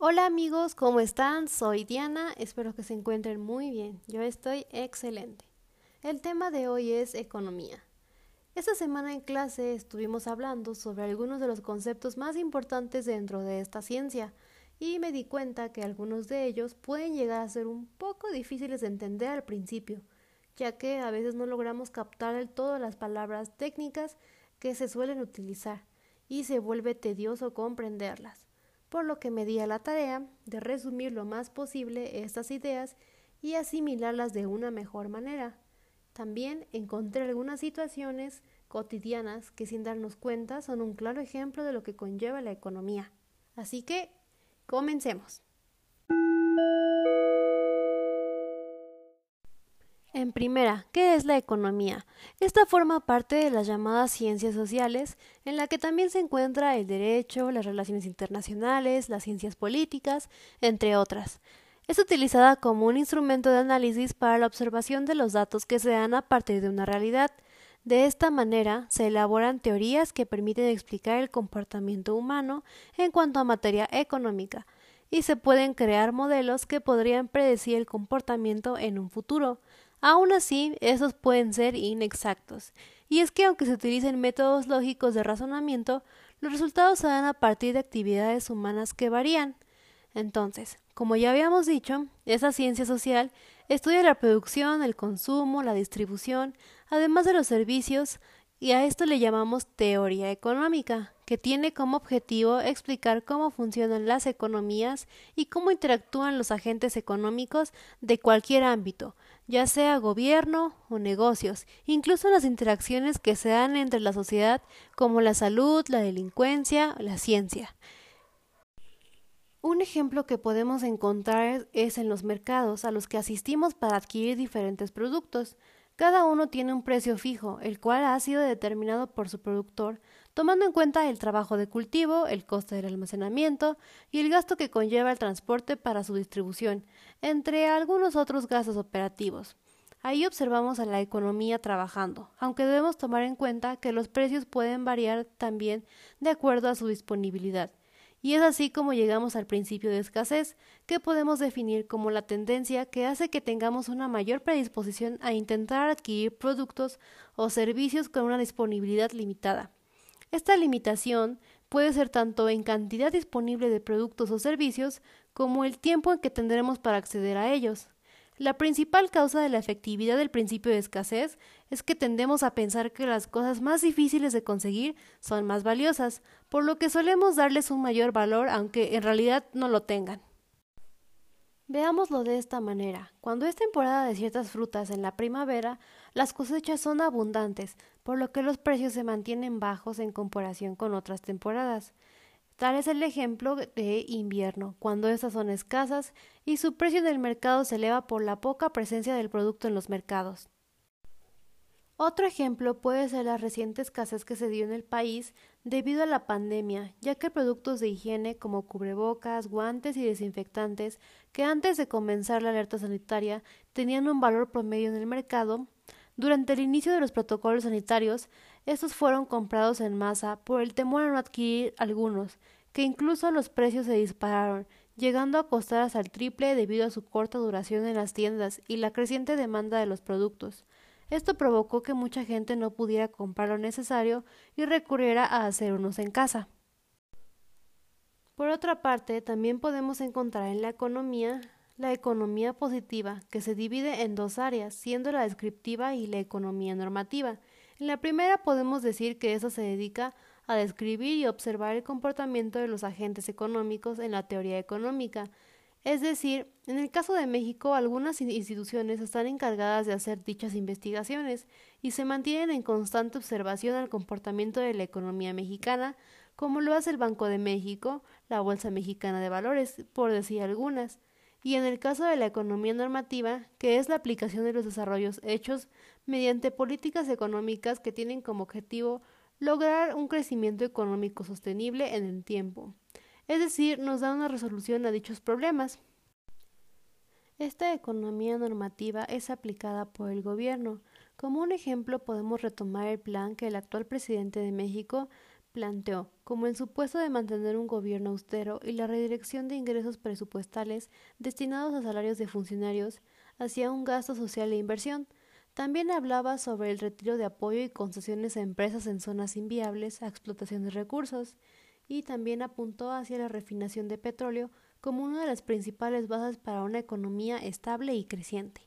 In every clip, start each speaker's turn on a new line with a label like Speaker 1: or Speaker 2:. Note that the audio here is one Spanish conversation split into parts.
Speaker 1: Hola amigos, ¿cómo están? Soy Diana, espero que se encuentren muy bien. Yo estoy excelente. El tema de hoy es economía. Esta semana en clase estuvimos hablando sobre algunos de los conceptos más importantes dentro de esta ciencia y me di cuenta que algunos de ellos pueden llegar a ser un poco difíciles de entender al principio, ya que a veces no logramos captar del todo las palabras técnicas que se suelen utilizar y se vuelve tedioso comprenderlas, por lo que me di a la tarea de resumir lo más posible estas ideas y asimilarlas de una mejor manera. También encontré algunas situaciones cotidianas que sin darnos cuenta son un claro ejemplo de lo que conlleva la economía. Así que, comencemos. En primera, ¿qué es la economía? Esta forma parte de las llamadas ciencias sociales, en la que también se encuentra el derecho, las relaciones internacionales, las ciencias políticas, entre otras. Es utilizada como un instrumento de análisis para la observación de los datos que se dan a partir de una realidad. De esta manera, se elaboran teorías que permiten explicar el comportamiento humano en cuanto a materia económica, y se pueden crear modelos que podrían predecir el comportamiento en un futuro. Aún así, estos pueden ser inexactos, y es que aunque se utilicen métodos lógicos de razonamiento, los resultados se dan a partir de actividades humanas que varían. Entonces, como ya habíamos dicho, esa ciencia social estudia la producción, el consumo, la distribución, además de los servicios, y a esto le llamamos teoría económica, que tiene como objetivo explicar cómo funcionan las economías y cómo interactúan los agentes económicos de cualquier ámbito, ya sea gobierno o negocios, incluso las interacciones que se dan entre la sociedad como la salud, la delincuencia, la ciencia. Un ejemplo que podemos encontrar es en los mercados a los que asistimos para adquirir diferentes productos. Cada uno tiene un precio fijo, el cual ha sido determinado por su productor, tomando en cuenta el trabajo de cultivo, el coste del almacenamiento y el gasto que conlleva el transporte para su distribución, entre algunos otros gastos operativos. Ahí observamos a la economía trabajando, aunque debemos tomar en cuenta que los precios pueden variar también de acuerdo a su disponibilidad. Y es así como llegamos al principio de escasez, que podemos definir como la tendencia que hace que tengamos una mayor predisposición a intentar adquirir productos o servicios con una disponibilidad limitada. Esta limitación puede ser tanto en cantidad disponible de productos o servicios como el tiempo en que tendremos para acceder a ellos. La principal causa de la efectividad del principio de escasez es que tendemos a pensar que las cosas más difíciles de conseguir son más valiosas, por lo que solemos darles un mayor valor aunque en realidad no lo tengan. Veámoslo de esta manera. Cuando es temporada de ciertas frutas en la primavera, las cosechas son abundantes, por lo que los precios se mantienen bajos en comparación con otras temporadas. Tal es el ejemplo de invierno, cuando estas son escasas y su precio en el mercado se eleva por la poca presencia del producto en los mercados. Otro ejemplo puede ser la reciente escasez que se dio en el país debido a la pandemia, ya que productos de higiene como cubrebocas, guantes y desinfectantes, que antes de comenzar la alerta sanitaria tenían un valor promedio en el mercado, durante el inicio de los protocolos sanitarios, estos fueron comprados en masa por el temor a no adquirir algunos, que incluso los precios se dispararon, llegando a costar hasta el triple debido a su corta duración en las tiendas y la creciente demanda de los productos. Esto provocó que mucha gente no pudiera comprar lo necesario y recurriera a hacer unos en casa. Por otra parte, también podemos encontrar en la economía positiva, que se divide en dos áreas, siendo la descriptiva y la economía normativa. En la primera podemos decir que eso se dedica a describir y observar el comportamiento de los agentes económicos en la teoría económica. Es decir, en el caso de México, algunas instituciones están encargadas de hacer dichas investigaciones y se mantienen en constante observación al comportamiento de la economía mexicana, como lo hace el Banco de México, la Bolsa Mexicana de Valores, por decir algunas. Y en el caso de la economía normativa, que es la aplicación de los desarrollos hechos mediante políticas económicas que tienen como objetivo lograr un crecimiento económico sostenible en el tiempo. Es decir, nos da una resolución a dichos problemas. Esta economía normativa es aplicada por el gobierno. Como un ejemplo podemos retomar el plan que el actual presidente de México, planteó, como el supuesto de mantener un gobierno austero y la redirección de ingresos presupuestales destinados a salarios de funcionarios hacia un gasto social e inversión. También hablaba sobre el retiro de apoyo y concesiones a empresas en zonas inviables a explotación de recursos, y también apuntó hacia la refinación de petróleo como una de las principales bases para una economía estable y creciente.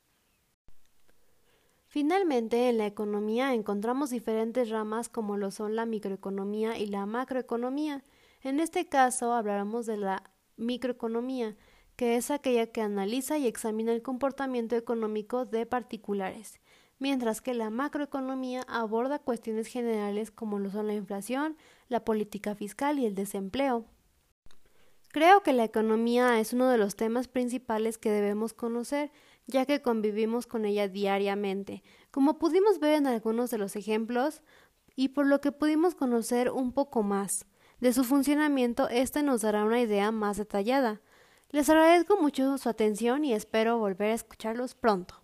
Speaker 1: Finalmente, en la economía encontramos diferentes ramas como lo son la microeconomía y la macroeconomía. En este caso hablaremos de la microeconomía, que es aquella que analiza y examina el comportamiento económico de particulares, mientras que la macroeconomía aborda cuestiones generales como lo son la inflación, la política fiscal y el desempleo. Creo que la economía es uno de los temas principales que debemos conocer, ya que convivimos con ella diariamente, como pudimos ver en algunos de los ejemplos, y por lo que pudimos conocer un poco más de su funcionamiento, este nos dará una idea más detallada. Les agradezco mucho su atención y espero volver a escucharlos pronto.